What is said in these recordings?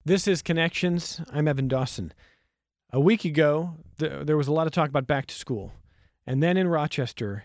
This is Connections. I'm Evan Dawson. A week ago, there was a lot of talk about back to school. And then in Rochester,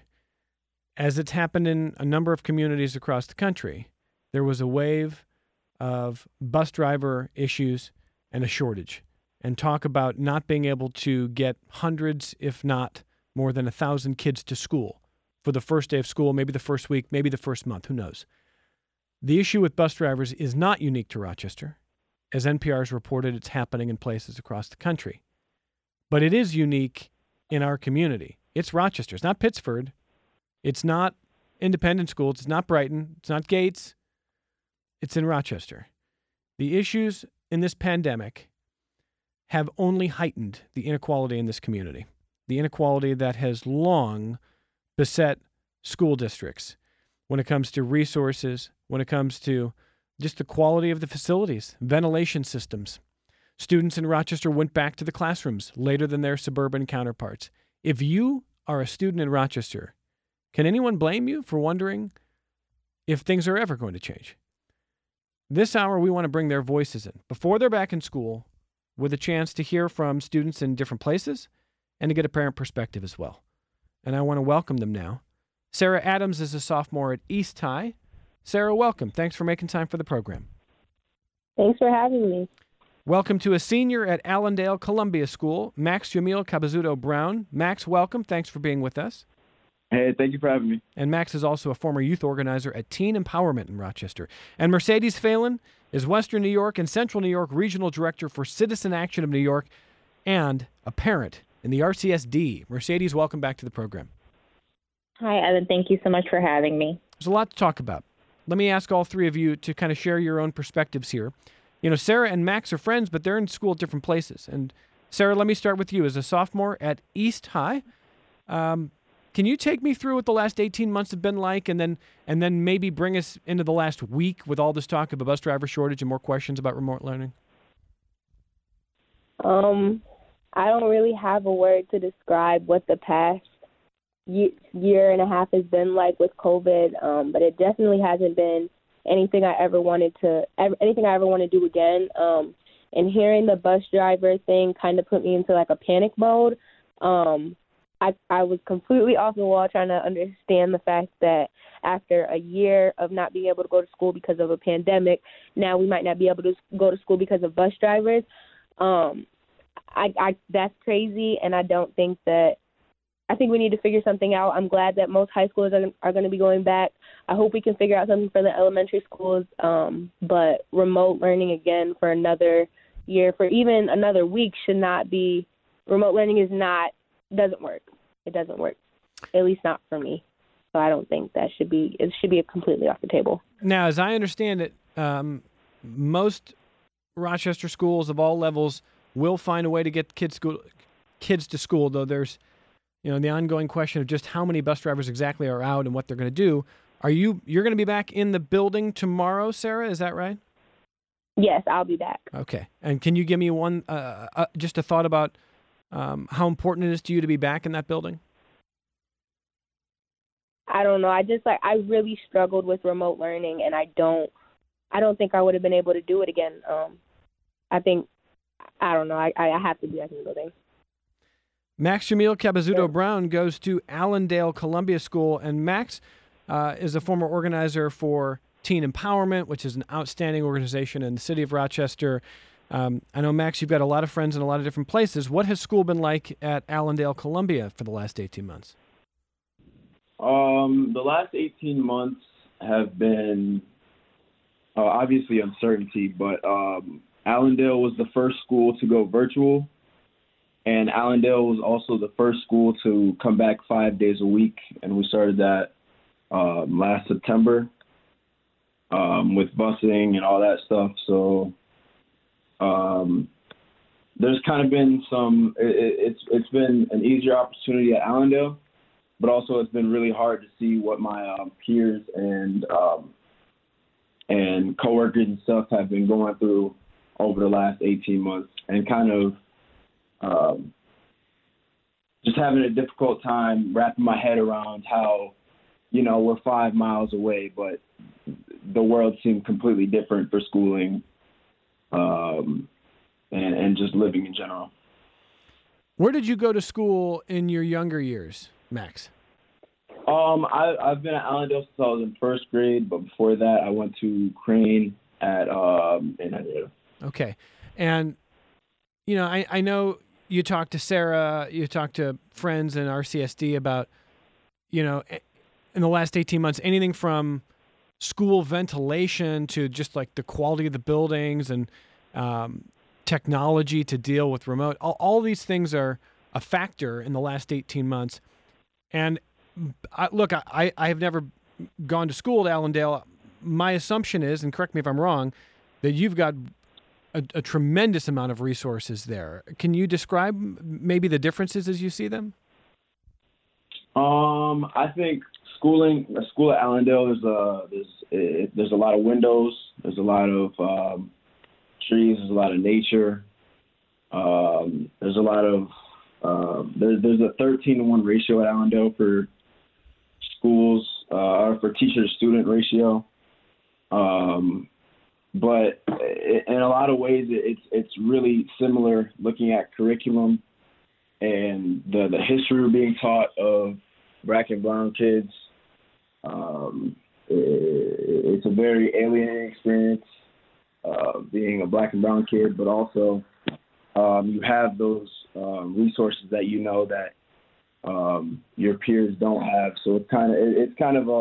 as it's happened in a number of communities across the country, there was a wave of bus driver issues and a shortage, and talk about not being able to get hundreds, if not more than 1,000 kids to school for the first day of school, maybe the first week, maybe the first month, who knows. The issue with bus drivers is not unique to Rochester. As NPR has reported, it's happening in places across the country. But it is unique in our community. It's Rochester. It's not Pittsford. It's not independent schools. It's not Brighton. It's not Gates. It's in Rochester. The issues in this pandemic have only heightened the inequality in this community, the inequality that has long beset school districts when it comes to resources, when it comes to just the quality of the facilities, ventilation systems. Students in Rochester went back to the classrooms later than their suburban counterparts. If you are a student in Rochester, can anyone blame you for wondering if things are ever going to change? This hour, we want to bring their voices in before they're back in school, with a chance to hear from students in different places and to get a parent perspective as well. And I want to welcome them now. Sarah Adams is a sophomore at East High. Sarah, welcome. Thanks for making time for the program. Thanks for having me. Welcome to a senior at Allendale Columbia School, Max Jamil Cabazzuto Brown. Max, welcome. Thanks for being with us. Hey, thank you for having me. And Max is also a former youth organizer at Teen Empowerment in Rochester. And Mercedes Phelan is Western New York and Central New York Regional Director for Citizen Action of New York and a parent in the RCSD. Mercedes, welcome back to the program. Hi, Evan. Thank you so much for having me. There's a lot to talk about. Let me ask all three of you to kind of share your own perspectives here. You know, Sarah and Max are friends, but they're in school at different places. And Sarah, let me start with you. As a sophomore at East High, can you take me through what the last 18 months have been like, and then maybe bring us into the last week with all this talk of a bus driver shortage and more questions about remote learning? I don't really have a word to describe what the past year and a half has been like with COVID, but it definitely hasn't been anything I ever want to do again. And hearing the bus driver thing kind of put me into like a panic mode. I was completely off the wall trying to understand the fact that after a year of not being able to go to school because of a pandemic, now we might not be able to go to school because of bus drivers. That's crazy, and I think we need to figure something out. I'm glad that most high schools are going to be going back. I hope we can figure out something for the elementary schools, but remote learning again for another year, for even another week should not be. Remote learning doesn't work. It doesn't work, at least not for me. So I don't think it should be completely off the table. Now, as I understand it, most Rochester schools of all levels will find a way to get kids to school, though there's the ongoing question of just how many bus drivers exactly are out and what they're going to do. You're going to be back in the building tomorrow, Sarah? Is that right? Yes, I'll be back. Okay. And can you give me just a thought about how important it is to you to be back in that building? I don't know. I really struggled with remote learning, and I don't think I would have been able to do it again. I don't know. I have to be back in the building. Max Jamil Cabazzuto Brown goes to Allendale Columbia School, and Max is a former organizer for Teen Empowerment, which is an outstanding organization in the city of Rochester. I know, Max, you've got a lot of friends in a lot of different places. What has school been like at Allendale Columbia for the last 18 months? The last 18 months have been obviously uncertainty, but Allendale was the first school to go virtual. And Allendale was also the first school to come back 5 days a week, and we started that last September with busing and all that stuff. So there's kind of been it's been an easier opportunity at Allendale, but also it's been really hard to see what my peers and coworkers and stuff have been going through over the last 18 months, and kind of just having a difficult time wrapping my head around how, we're 5 miles away, but the world seemed completely different for schooling and just living in general. Where did you go to school in your younger years, Max? I've been at Allendale since I was in first grade, but before that, I went to Crane in Henrietta. Okay, and I know you talked to Sarah, you talked to friends in RCSD about, in the last 18 months, anything from school ventilation to just like the quality of the buildings and technology to deal with remote. All these things are a factor in the last 18 months. And I have never gone to school at Allendale. My assumption is, and correct me if I'm wrong, that you've got a tremendous amount of resources there. Can you describe maybe the differences as you see them? I think a school at Allendale, there's a lot of windows, there's a lot of trees, there's a lot of nature. There's a lot of there's a 13-to-1 ratio at Allendale for schools, for teacher-to-student ratio. But in a lot of ways, it's really similar. Looking at curriculum and the history being taught of Black and brown kids, it's a very alienating experience being a Black and brown kid, but also you have those resources that that your peers don't have. So it's kind of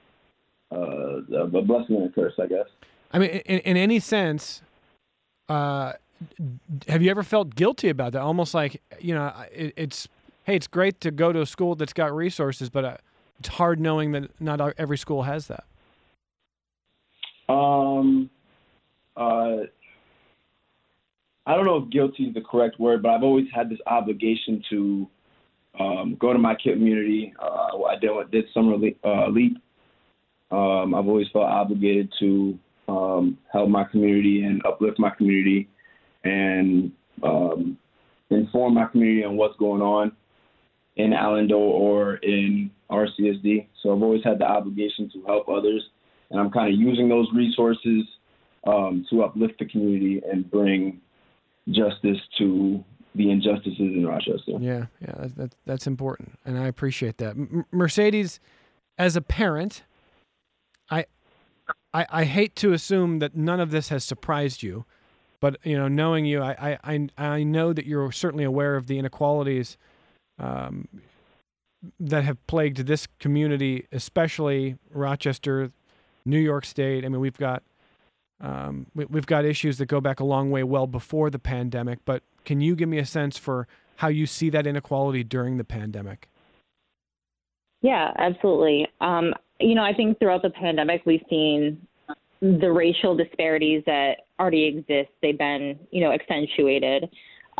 a blessing and a curse, I guess. I mean, in any sense, have you ever felt guilty about that? Almost like, it's great to go to a school that's got resources, but it's hard knowing that not every school has that. I don't know if guilty is the correct word, but I've always had this obligation to go to my community. I did summer leap. I've always felt obligated to help my community and uplift my community and inform my community on what's going on in Allendale or in RCSD. So I've always had the obligation to help others, and I'm kind of using those resources to uplift the community and bring justice to the injustices in Rochester. Yeah, that's important, and I appreciate that. Mercedes, as a parent, I hate to assume that none of this has surprised you, but knowing you, I know that you're certainly aware of the inequalities that have plagued this community, especially Rochester, New York State. I mean, we've got issues that go back a long way, well before the pandemic. But can you give me a sense for how you see that inequality during the pandemic? Yeah, absolutely. I think throughout the pandemic, we've seen the racial disparities that already exist. They've been, accentuated.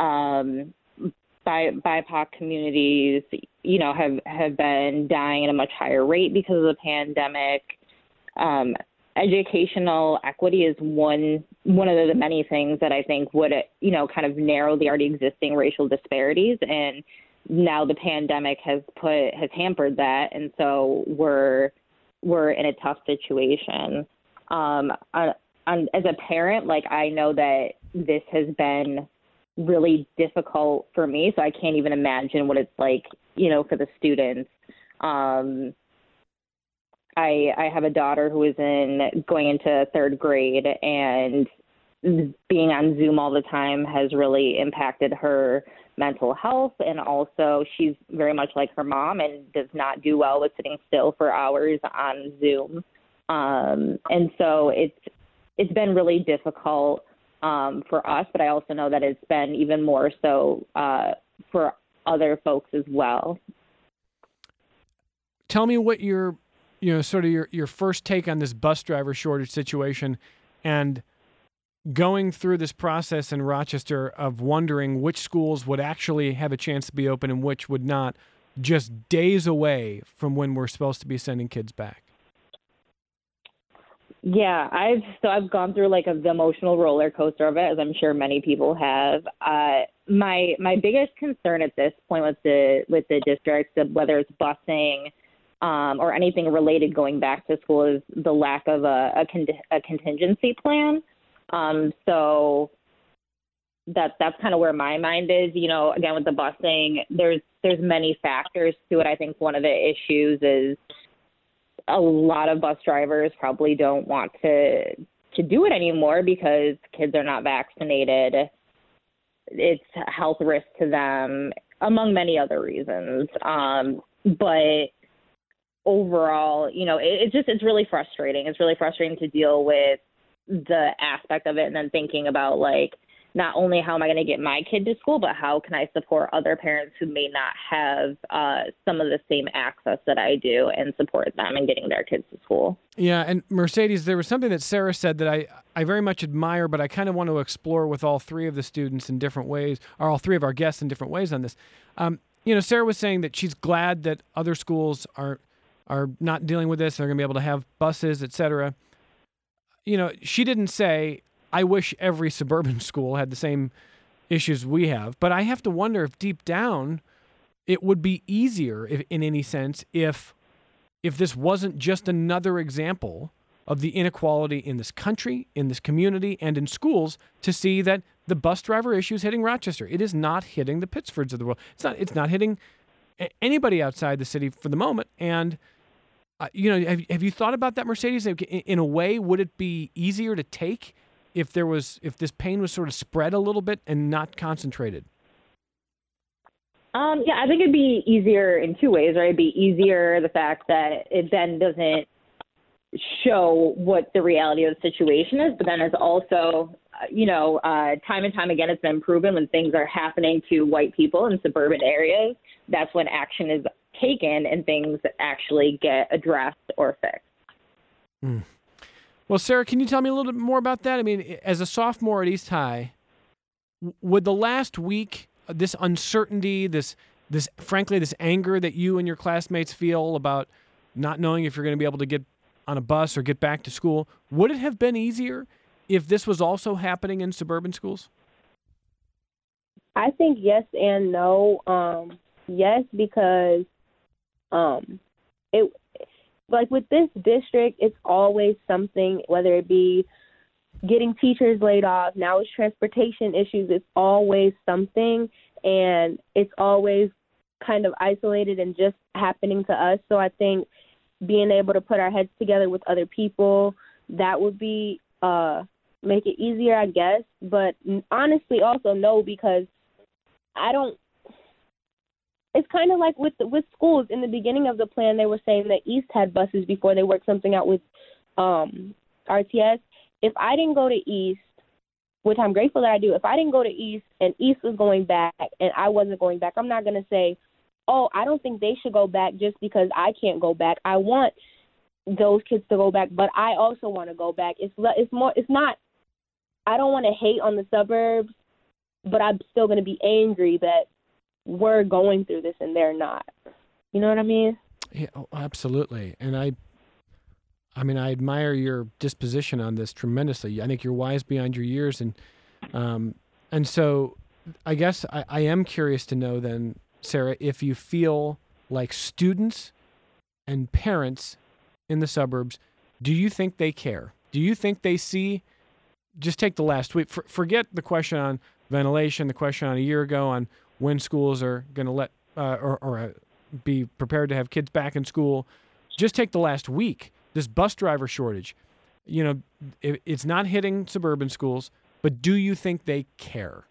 BIPOC communities, have been dying at a much higher rate because of the pandemic. Educational equity is one of the many things that I think would, kind of narrow the already existing racial disparities. And now the pandemic has hampered that. And so we're in a tough situation. As a parent, I know that this has been really difficult for me, so I can't even imagine what it's like, for the students. I have a daughter who is going into third grade, and being on Zoom all the time has really impacted her mental health. And also she's very much like her mom and does not do well with sitting still for hours on Zoom. And so it's been really difficult for us, but I also know that it's been even more so for other folks as well. Tell me what your first take on this bus driver shortage situation and going through this process in Rochester of wondering which schools would actually have a chance to be open and which would not, just days away from when we're supposed to be sending kids back. Yeah, I've gone through the emotional roller coaster of it, as I'm sure many people have. My biggest concern at this point with the districts, whether it's busing or anything related going back to school, is the lack of a contingency plan. So that's kind of where my mind is. Again, with the busing, there's many factors to it. I think one of the issues is a lot of bus drivers probably don't want to do it anymore because kids are not vaccinated. It's a health risk to them, among many other reasons. But overall, it's really frustrating. It's really frustrating to deal with the aspect of it and then thinking about, like, not only how am I going to get my kid to school, but how can I support other parents who may not have some of the same access that I do and support them in getting their kids to school. Yeah, and Mercedes, there was something that Sarah said that I very much admire, but I kind of want to explore with all three of the students in different ways, or all three of our guests in different ways on this. Sarah was saying that she's glad that other schools are not dealing with this. They're going to be able to have buses, et cetera. She didn't say, I wish every suburban school had the same issues we have, but I have to wonder if deep down it would be easier, in any sense, if this wasn't just another example of the inequality in this country, in this community, and in schools, to see that the bus driver issue is hitting Rochester. It is not hitting the Pittsfords of the world. It's not hitting anybody outside the city for the moment. And have you thought about that, Mercedes? In a way, would it be easier to take if this pain was sort of spread a little bit and not concentrated? Yeah, I think it'd be easier in two ways, right? It'd be easier the fact that it then doesn't show what the reality of the situation is, but then it's also, time and time again, it's been proven when things are happening to white people in suburban areas, that's when action is taken and things actually get addressed or fixed. Mm. Well, Sarah, can you tell me a little bit more about that? I mean, as a sophomore at East High, would the last week, this uncertainty, this frankly, this anger that you and your classmates feel about not knowing if you're going to be able to get on a bus or get back to school, would it have been easier if this was also happening in suburban schools? I think yes and no. Yes, because like with this district, it's always something, whether it be getting teachers laid off, now it's transportation issues, it's always something, and it's always kind of isolated and just happening to us. So I think being able to put our heads together with other people, that would be make it easier, I guess. But honestly, also no, because it's kind of like with schools. In the beginning of the plan, they were saying that East had buses before they worked something out with RTS. If I didn't go to East, which I'm grateful that I do, if I didn't go to East and East was going back and I wasn't going back, I'm not going to say, oh, I don't think they should go back just because I can't go back. I want those kids to go back, but I also want to go back. It's not, I don't want to hate on the suburbs, but I'm still going to be angry that we're going through this and they're not. You know what I mean? Yeah, absolutely. And I admire your disposition on this tremendously. I think you're wise beyond your years, and so I guess I am curious to know then, Sarah, if you feel like students and parents in the suburbs, do you think they care? Do you think they see? Just take the last week. Forget the question on ventilation, the question on a year ago on when schools are going to let or be prepared to have kids back in school. Just take the last week. This bus driver shortage, it's not hitting suburban schools, but do you think they care?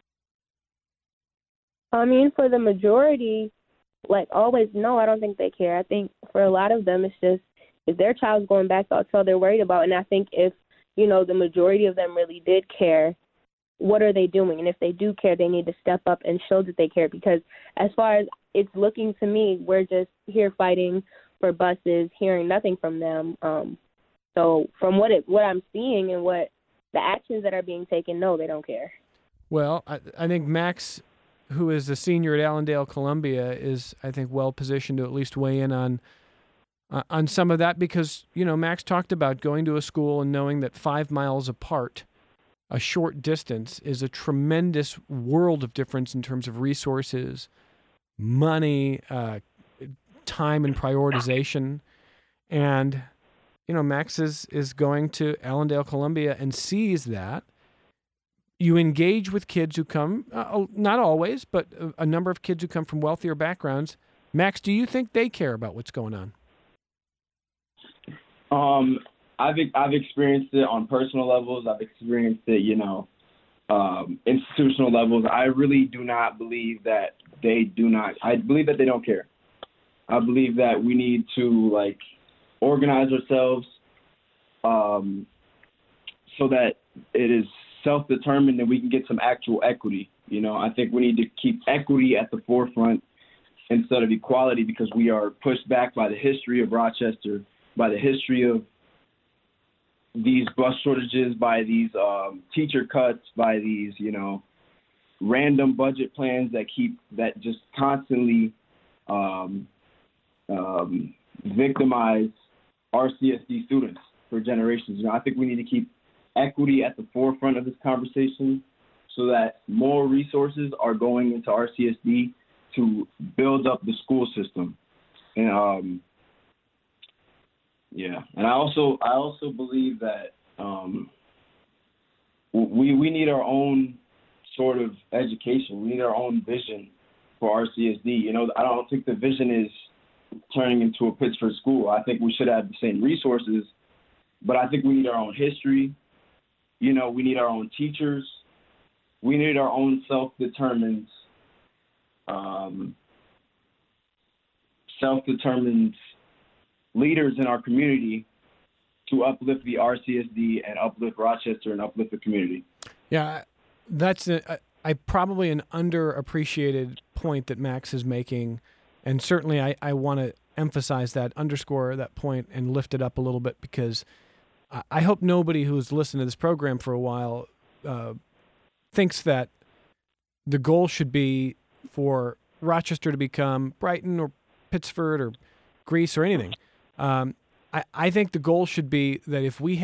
I mean, for the majority, like always, no, I don't think they care. I think for a lot of them, it's just if their child's going back, that's all they're worried about. And I think if, the majority of them really did care, what are they doing? And if they do care, they need to step up and show that they care, because as far as it's looking to me, we're just here fighting for buses, hearing nothing from them. So from what I'm seeing and what the actions that are being taken, no, they don't care. Well, I think Max, who is a senior at Allendale Columbia, is, I think, well positioned to at least weigh in on some of that, because, Max talked about going to a school and knowing that 5 miles apart, a short distance, is a tremendous world of difference in terms of resources, money, time and prioritization. And, Max is going to Allendale Columbia and sees that, you engage with kids who come, not always, but a number of kids who come from wealthier backgrounds. Max, do you think they care about what's going on? I've experienced it on personal levels. I've experienced it, institutional levels. I really do not believe that they do not. I believe that they don't care. I believe that we need to organize ourselves so that it is self-determined and we can get some actual equity. I think we need to keep equity at the forefront instead of equality, because we are pushed back by the history of Rochester, by the history of these bus shortages, by these teacher cuts, by these, random budget plans that just constantly victimize RCSD students for generations. I think we need to keep equity at the forefront of this conversation so that more resources are going into RCSD to build up the school system. And and I also believe that we need our own sort of education. We need our own vision for RCSD. I don't think the vision is turning into a Pittsford school. I think we should have the same resources, but I think we need our own history. We need our own teachers. We need our own self-determined leaders in our community to uplift the RCSD and uplift Rochester and uplift the community. Yeah, that's probably an underappreciated point that Max is making, and certainly I want to emphasize that, underscore that point, and lift it up a little bit, because I hope nobody who's listened to this program for a while thinks that the goal should be for Rochester to become Brighton or Pittsford or Greece or anything. I think the goal should be that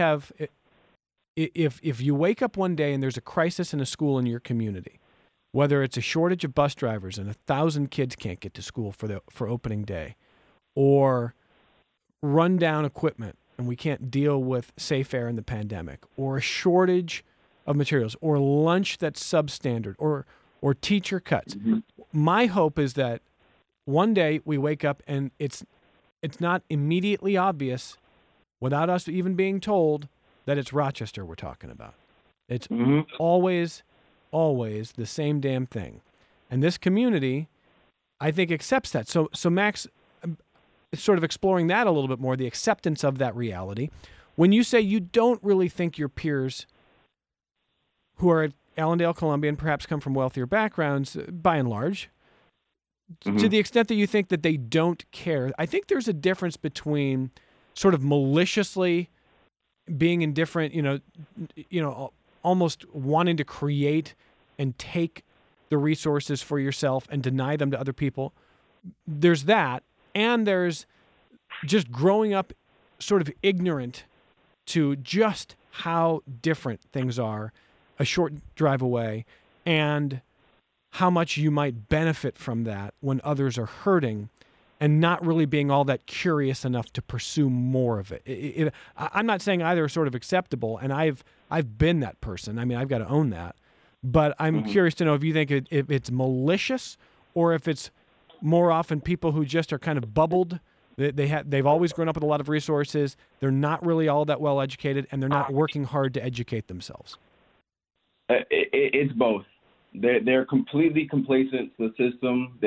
if you wake up one day and there's a crisis in a school in your community, whether it's a shortage of bus drivers and 1,000 kids can't get to school for opening day, or rundown equipment and we can't deal with safe air in the pandemic, or a shortage of materials, or lunch that's substandard, or teacher cuts. Mm-hmm. My hope is that one day we wake up and it's not immediately obvious, without us even being told, that it's Rochester we're talking about. It's always the same damn thing. And this community, I think, accepts that. So Max, sort of exploring that a little bit more, the acceptance of that reality. When you say you don't really think your peers who are at Allendale Columbia and perhaps come from wealthier backgrounds, by and large, to the extent that you think that they don't care, I think there's a difference between sort of maliciously being indifferent, almost wanting to create and take the resources for yourself and deny them to other people. There's that, and there's just growing up sort of ignorant to just how different things are a short drive away, and how much you might benefit from that when others are hurting, and not really being all that curious enough to pursue more of it. I'm not saying either are sort of acceptable, and I've been that person. I mean, I've got to own that. But I'm curious to know if you think if it's malicious, or if it's more often people who just are kind of bubbled. They've always grown up with a lot of resources. They're not really all that well educated, and they're not working hard to educate themselves. It's both. They're completely complacent to the system.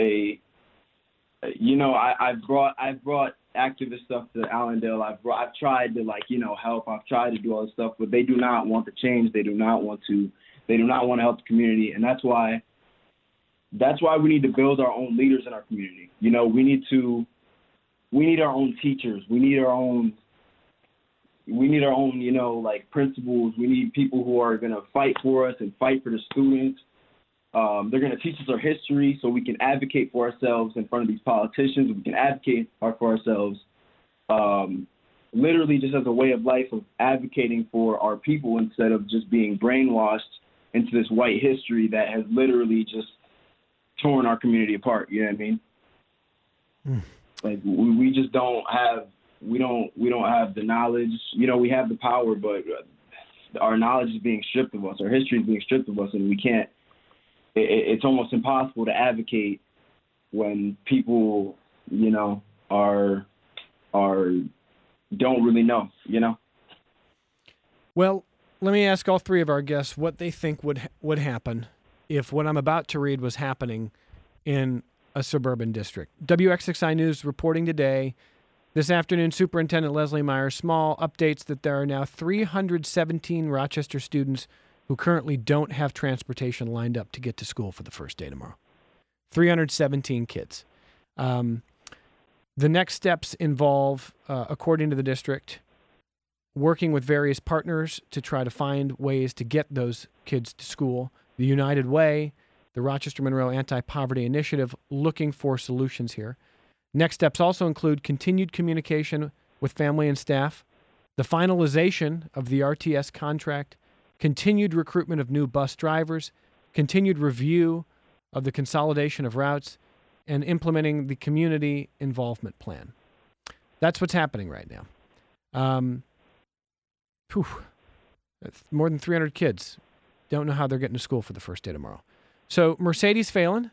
I've brought activist stuff to Allendale. I've tried to help. I've tried to do all this stuff, but they do not want to change. They do not want to help the community, and that's why we need to build our own leaders in our community. We need our own teachers. We need our own principals. We need people who are going to fight for us and fight for the students. They're going to teach us our history so we can advocate for ourselves in front of these politicians. We can advocate for ourselves literally just as a way of life of advocating for our people instead of just being brainwashed into this white history that has literally just torn our community apart. You know what I mean? Like we just don't have we don't have the knowledge. You know, we have the power, but our knowledge is being stripped of us. Our history is being stripped of us, and we can't. It's almost impossible to advocate when people, you know, are don't really know. You know. Well, let me ask all three of our guests what they think would happen if what I'm about to read was happening in a suburban district. WXXI News reporting today, this afternoon, Superintendent Leslie Myers-Small updates that there are now 317 Rochester students who currently don't have transportation lined up to get to school for the first day tomorrow. 317 kids. The next steps involve, according to the district, working with various partners to try to find ways to get those kids to school. The United Way, the Rochester Monroe Anti-Poverty Initiative, looking for solutions here. Next steps also include continued communication with family and staff, the finalization of the RTS contract, continued recruitment of new bus drivers, continued review of the consolidation of routes, and implementing the community involvement plan. That's what's happening right now. That's more than 300 kids. Don't know how they're getting to school for the first day tomorrow. So Mercedes Phelan,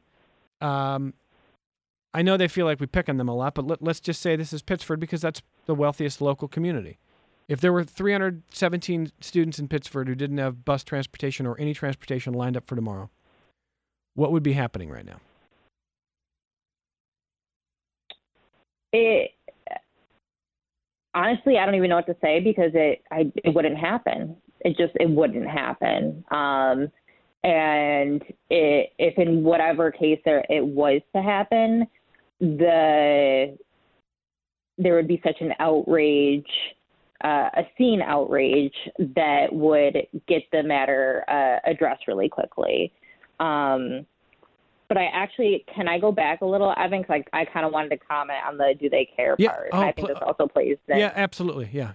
I know they feel like we pick on them a lot, but let's just say this is Pittsford because that's the wealthiest local community. If there were 317 students in Pittsford who didn't have bus transportation or any transportation lined up for tomorrow, what would be happening right now? Honestly, I don't even know what to say because it wouldn't happen. It wouldn't happen. And if in whatever case it was to happen, there would be such an outrage, a scene outrage that would get the matter addressed really quickly. But can I go back a little, Evan? Because I kind of wanted to comment on the do they care part. Oh, I think this also plays in. Yeah, absolutely. Yeah.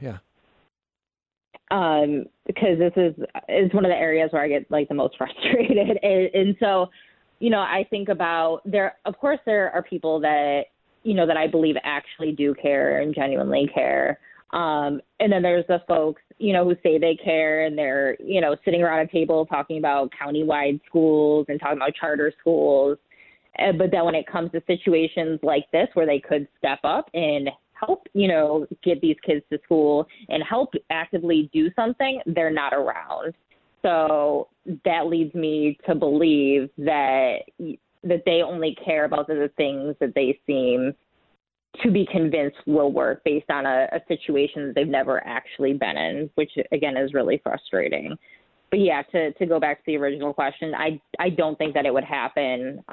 Because this is one of the areas where I get like the most frustrated. And so, you know, I think about of course there are people that, you know, that I believe actually do care and genuinely care. And then there's the folks, you know, who say they care and they're, you know, sitting around a table talking about countywide schools and talking about charter schools. But then when it comes to situations like this where they could step up and help, you know, get these kids to school and help actively do something, they're not around. So that leads me to believe that they only care about the things that they seem to be convinced will work based on a situation that they've never actually been in, which again is really frustrating. But yeah, to go back to the original question, I don't think that it would happen.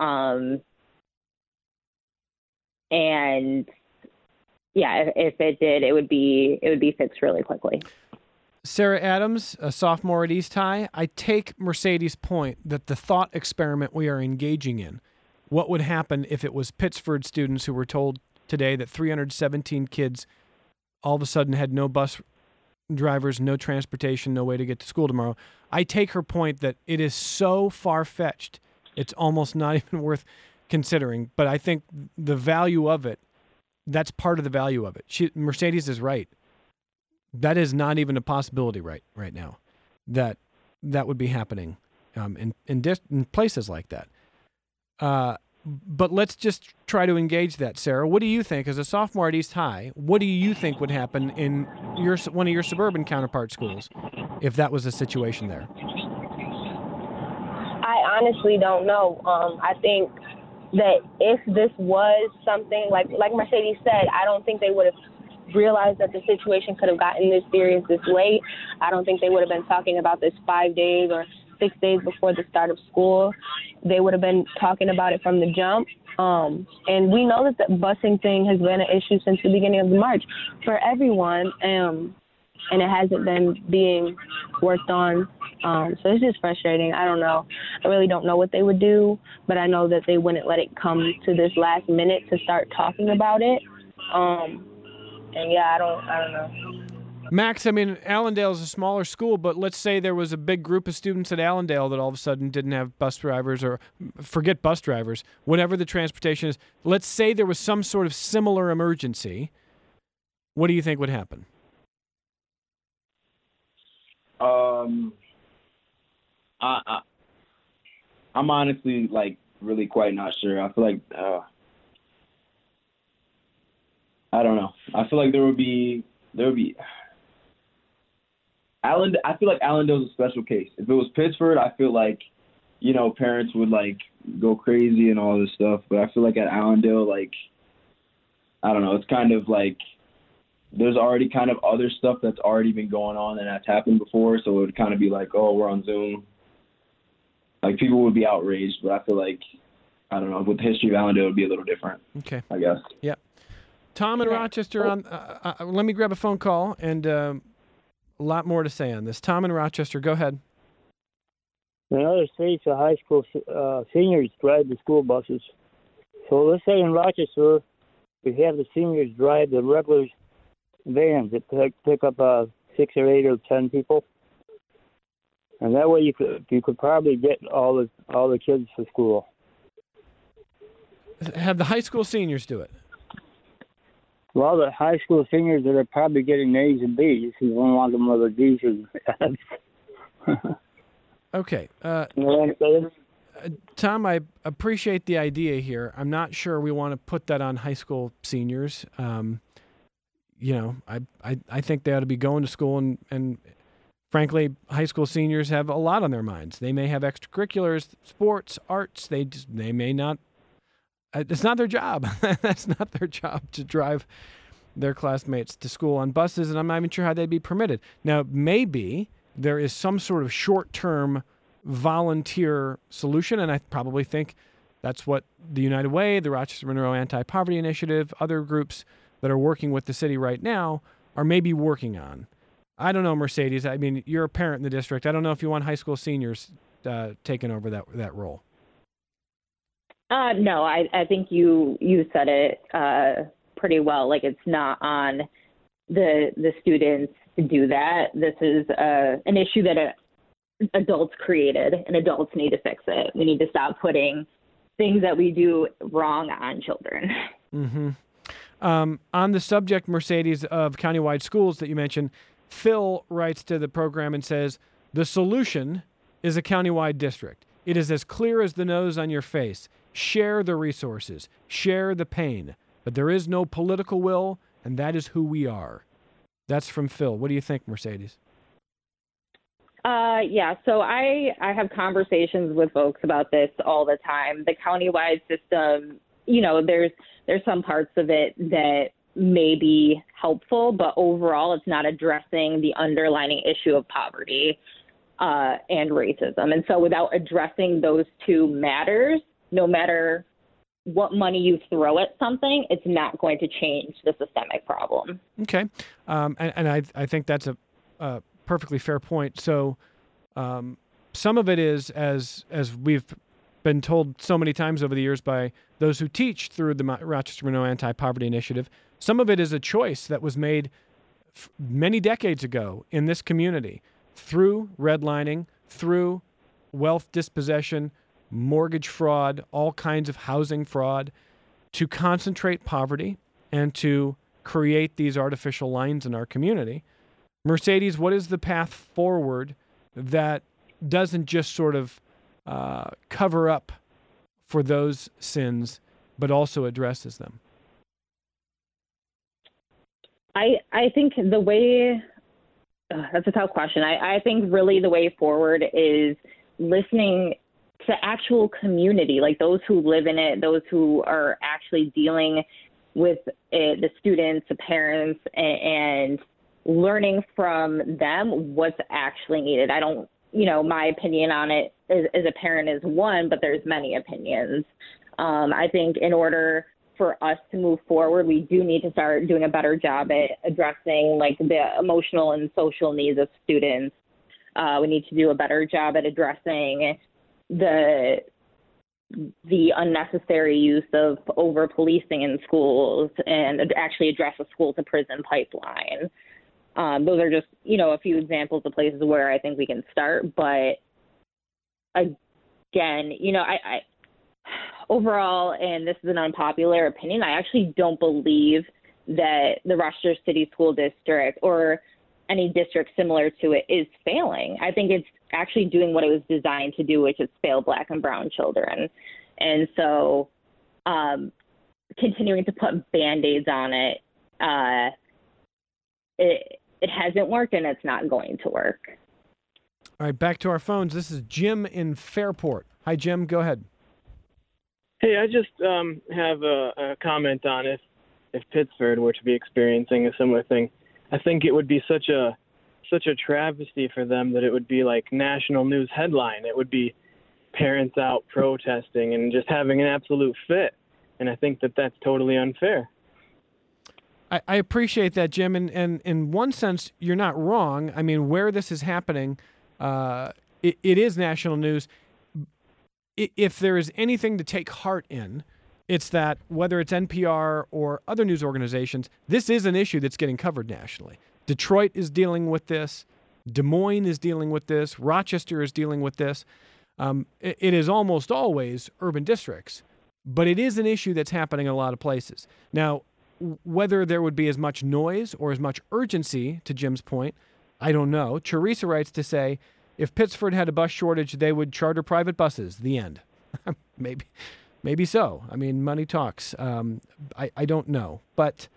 And yeah, if it did, it would be fixed really quickly. Sarah Adams, a sophomore at East High, I take Mercedes' point that the thought experiment we are engaging in, what would happen if it was Pittsford students who were told today that 317 kids all of a sudden had no bus drivers, no transportation, no way to get to school tomorrow. I take her point that it is so far-fetched, it's almost not even worth considering. But I think the value of it, that's part of the value of it. Mercedes is right. That is not even a possibility right now. That would be happening in places like that. But let's just try to engage that, Sarah. What do you think, as a sophomore at East High, what do you think would happen in one of your suburban counterpart schools if that was a situation there? I honestly don't know. I think that if this was something like Mercedes said, I don't think they would have realized that the situation could have gotten this serious this late. I don't think they would have been talking about this 5 days or 6 days before the start of school. They would have been talking about it from the jump. And we know that the busing thing has been an issue since the beginning of the March for everyone, and it hasn't been being worked on. So it's just frustrating. I don't know. I really don't know what they would do, but I know that they wouldn't let it come to this last minute to start talking about it. And yeah, I don't know. Max, I mean, Allendale is a smaller school, but let's say there was a big group of students at Allendale that all of a sudden didn't have bus drivers, or forget bus drivers, whatever the transportation is. Let's say there was some sort of similar emergency. what do you think would happen? I'm honestly really quite not sure. I feel like I don't know. I feel like there would be I feel like Allendale's a special case. If it was Pittsford, I feel like, parents would go crazy and all this stuff. But I feel like at Allendale, I don't know. It's kind of there's already kind of other stuff that's already been going on and that's happened before. So it would kind of be oh, we're on Zoom. People would be outraged, but I feel like, I don't know, with the history of Allendale, it would be a little different. Okay. I guess. Yeah. Tom in Rochester, let me grab a phone call, and a lot more to say on this. Tom in Rochester, go ahead. In other states, the high school seniors drive the school buses. So let's say in Rochester, we have the seniors drive the regular vans that pick up 6 or 8 or 10 people. And that way you could probably get all the kids to school. Have the high school seniors do it? Well, the high school seniors that are probably getting A's and B's, you don't want them with D's and F's. Okay. Tom, I appreciate the idea here. I'm not sure we want to put that on high school seniors. I think they ought to be going to school, and frankly, high school seniors have a lot on their minds. They may have extracurriculars, sports, arts. They may not. It's not their job. That's not their job to drive their classmates to school on buses, and I'm not even sure how they'd be permitted. Now, maybe there is some sort of short-term volunteer solution, and I probably think that's what the United Way, the Rochester Monroe Anti-Poverty Initiative, other groups that are working with the city right now are maybe working on. I don't know, Mercedes. I mean, you're a parent in the district. I don't know if you want high school seniors taking over that role. No, I think you said it pretty well. It's not on the students to do that. This is an issue that adults created, and adults need to fix it. We need to stop putting things that we do wrong on children. Mm-hmm. On the subject, Mercedes, of countywide schools that you mentioned, Phil writes to the program and says, the solution is a countywide district. It is as clear as the nose on your face. Share the resources, share the pain, but there is no political will, and that is who we are. That's from Phil. What do you think, Mercedes? Yeah, so I have conversations with folks about this all the time. The countywide system, there's some parts of it that may be helpful, but overall it's not addressing the underlying issue of poverty and racism. And so without addressing those two matters, no matter what money you throw at something, it's not going to change the systemic problem. Okay. And I think that's a perfectly fair point. So some of it is, as we've been told so many times over the years by those who teach through the Rochester Monroe Anti-Poverty Initiative, some of it is a choice that was made many decades ago in this community through redlining, through wealth dispossession, mortgage fraud, all kinds of housing fraud, to concentrate poverty and to create these artificial lines in our community. Mercedes, what is the path forward that doesn't just sort of cover up for those sins, but also addresses them? I think the way, that's a tough question. I think really the way forward is listening to actual community, like those who live in it, those who are actually dealing with it, the students, the parents, and learning from them what's actually needed. I don't, my opinion on it as a parent is one, but there's many opinions. I think in order for us to move forward, we do need to start doing a better job at addressing the emotional and social needs of students. We need to do a better job at addressing the unnecessary use of over-policing in schools and actually address a school-to-prison pipeline. Those are just, a few examples of places where I think we can start. But again, I overall, and this is an unpopular opinion, I actually don't believe that the Rochester City School District or any district similar to it is failing. I think it's actually doing what it was designed to do, which is fail Black and brown children. And so continuing to put Band-Aids on it, it hasn't worked, and it's not going to work. All right, back to our phones. This is Jim in Fairport. Hi, Jim. Go ahead. Hey, I just have a comment on if Pittsford were to be experiencing a similar thing. I think it would be such a travesty for them that it would be like national news headline. It would be parents out protesting and just having an absolute fit. And I think that that's totally unfair. I appreciate that, Jim. And in one sense, you're not wrong. I mean, where this is happening, it is national news. If there is anything to take heart in, it's that whether it's NPR or other news organizations, this is an issue that's getting covered nationally. Detroit is dealing with this. Des Moines is dealing with this. Rochester is dealing with this. It is almost always urban districts, but it is an issue that's happening in a lot of places. Now, whether there would be as much noise or as much urgency, to Jim's point, I don't know. Teresa writes to say, if Pittsford had a bus shortage, they would charter private buses. The end. Maybe so. I mean, money talks. I don't know. But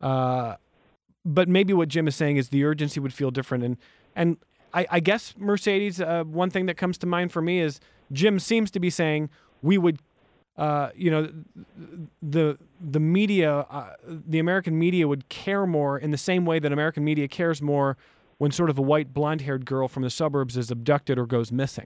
maybe what Jim is saying is the urgency would feel different. And I guess, Mercedes, one thing that comes to mind for me is Jim seems to be saying we would, the media, the American media would care more in the same way that American media cares more when sort of a white blonde-haired girl from the suburbs is abducted or goes missing,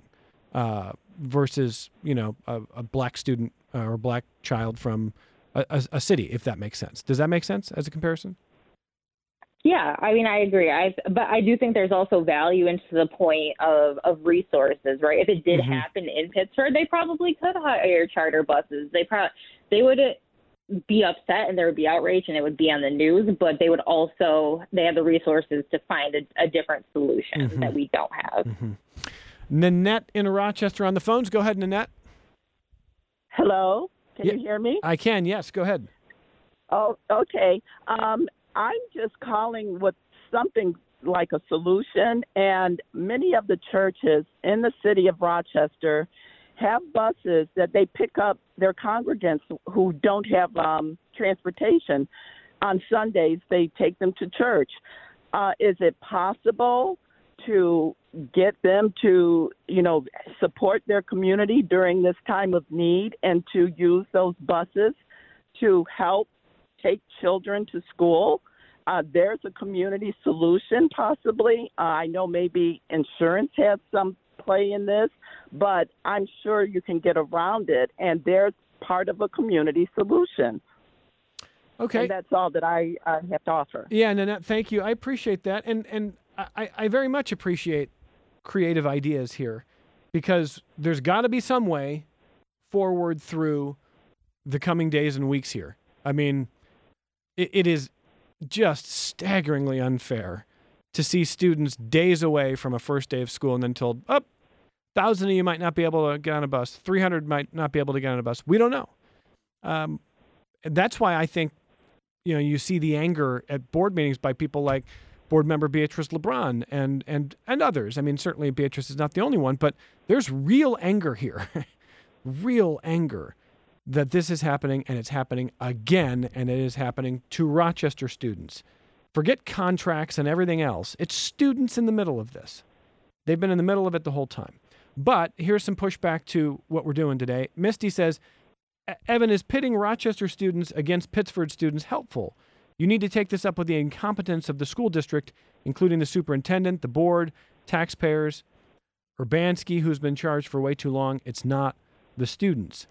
versus, a black student or a black child from a city, if that makes sense. Does that make sense as a comparison? Yeah, I mean, I agree. But I do think there's also value into the point of resources, right? If it did happen in Pittsburgh, they probably could hire charter buses. They would be upset and there would be outrage and it would be on the news, but they have the resources to find a different solution that we don't have. Nanette in Rochester on the phones. Go ahead, Nanette. Hello, can you hear me? I can, yes. Go ahead. Oh, okay. I'm just calling with something like a solution, and many of the churches in the city of Rochester have buses that they pick up their congregants who don't have transportation. On Sundays, they take them to church. Is it possible to get them to, support their community during this time of need and to use those buses to help take children to school? There's a community solution possibly. I know maybe insurance has some play in this, but I'm sure you can get around it, and there's part of a community solution. Okay. And that's all that I have to offer. Yeah, Nanette, thank you. I appreciate that. And I very much appreciate creative ideas here, because there's got to be some way forward through the coming days and weeks here. I mean, it is just staggeringly unfair to see students days away from a first day of school and then told, 1,000 of you might not be able to get on a bus, 300 might not be able to get on a bus. We don't know. That's why I think, you see the anger at board meetings by people like board member Beatrice LeBron and others. I mean, certainly Beatrice is not the only one, but there's real anger here, real anger that this is happening, and it's happening again, and it is happening to Rochester students. Forget contracts and everything else. It's students in the middle of this. They've been in the middle of it the whole time. But here's some pushback to what we're doing today. Misty says, Evan, is pitting Rochester students against Pittsford students helpful? You need to take this up with the incompetence of the school district, including the superintendent, the board, taxpayers, Urbanski, who's been charged for way too long. It's not the students.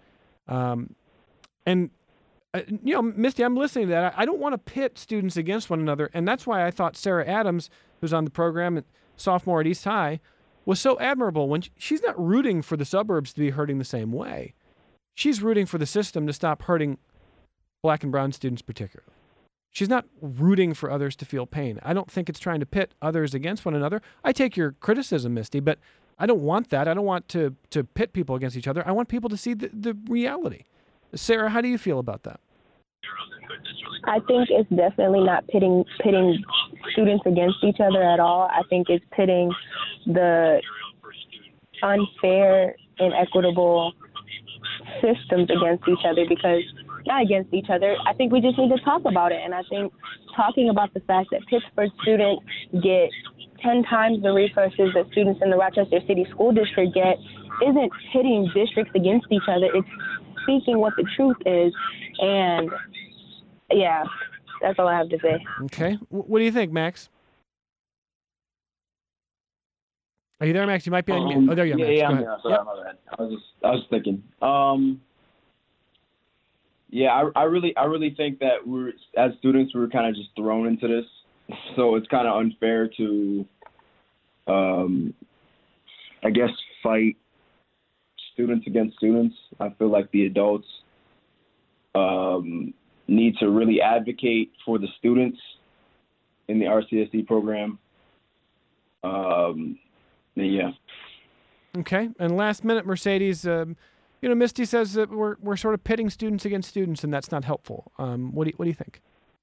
Misty, I'm listening to that. I don't want to pit students against one another, and that's why I thought Sarah Adams, who's on the program, sophomore at East High, was so admirable when she's not rooting for the suburbs to be hurting the same way. She's rooting for the system to stop hurting black and brown students particularly. She's not rooting for others to feel pain. I don't think it's trying to pit others against one another. I take your criticism, Misty, but I don't want that. I don't want to pit people against each other. I want people to see the reality. Sarah, how do you feel about that? I think it's definitely not pitting students against each other at all. I think it's pitting the unfair and equitable systems against each other, because not against each other. I think we just need to talk about it. And I think talking about the fact that Pittsburgh students get 10 times the resources that students in the Rochester City School District get isn't pitting districts against each other. It's speaking what the truth is. And, yeah, that's all I have to say. Okay. What do you think, Max? Are you there, Max? You might be on mute. Oh, there you are, Max. Yeah, Go I'm ahead. here. Sorry, my bad. I was thinking. I really think that as students, we're kind of just thrown into this. So it's kind of unfair to, I guess, fight students against students. I feel like the adults need to really advocate for the students in the RCSD program. Yeah. Okay. And last minute, Mercedes, Misty says that we're sort of pitting students against students, and that's not helpful. What do you think?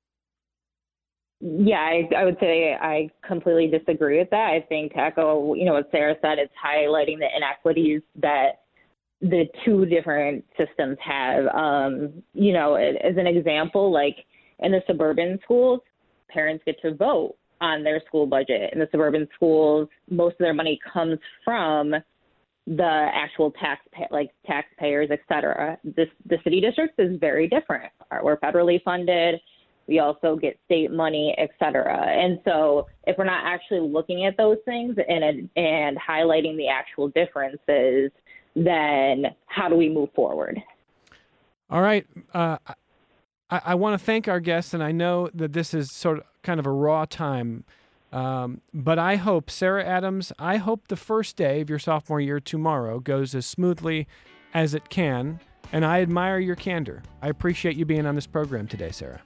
Yeah, I would say I completely disagree with that. I think to echo, what Sarah said, it's highlighting the inequities that the two different systems have. As an example, like in the suburban schools, parents get to vote on their school budget. In the suburban schools, most of their money comes from the actual taxpayers, et cetera. The city districts is very different. We're federally funded. We also get state money, et cetera. And so if we're not actually looking at those things and highlighting the actual differences, then how do we move forward? All right. I want to thank our guests, and I know that this is sort of kind of a raw time, but I hope, Sarah Adams, the first day of your sophomore year tomorrow goes as smoothly as it can, and I admire your candor. I appreciate you being on this program today, Sarah.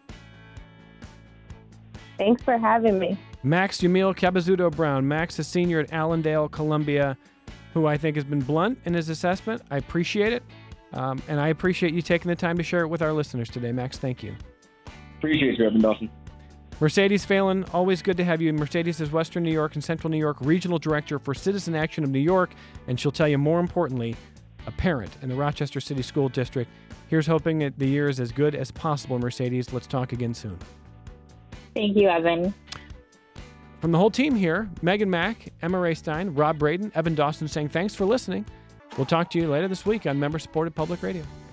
Thanks for having me. Max Yamil Capizzuto-Brown. Max, a senior at Allendale Columbia, who I think has been blunt in his assessment. I appreciate it. And I appreciate you taking the time to share it with our listeners today, Max. Thank you. Appreciate you, Evan Dawson. Mercedes Phelan, always good to have you. Mercedes is Western New York and Central New York Regional Director for Citizen Action of New York, and she'll tell you, more importantly, a parent in the Rochester City School District. Here's hoping that the year is as good as possible, Mercedes. Let's talk again soon. Thank you, Evan. From the whole team here, Megan Mack, Emma Raystein, Rob Braden, Evan Dawson saying thanks for listening. We'll talk to you later this week on member-supported public radio.